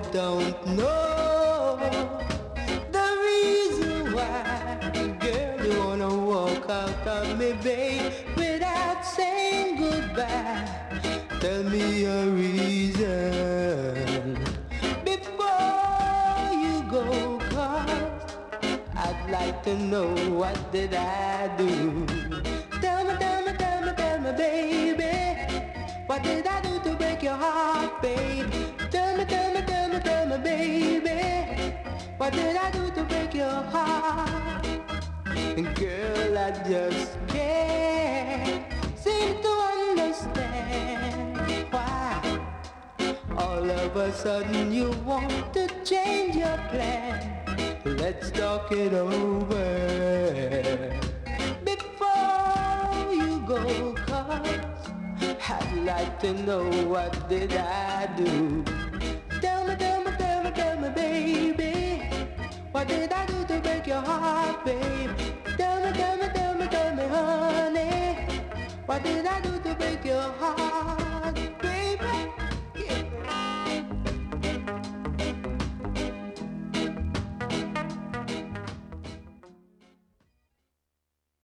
don't know the reason why. Girl, you wanna walk out on me, babe, without saying goodbye. Tell me a reason before you go, 'cause I'd like to know what did I do. Tell me, tell me, tell me, tell me, baby, what did I do to break your heart, babe? Tell me, tell me, tell me, tell me, baby, what did I do to break your heart? Girl, I just can't seem to understand why all of a sudden you want to change your plan. Let's talk it over before you go, 'cause I'd like to know what did I do. Tell me, tell me, tell me, tell me, baby, what did I do to break your heart, babe? Tell me, tell me, tell me, tell me, honey, what did I do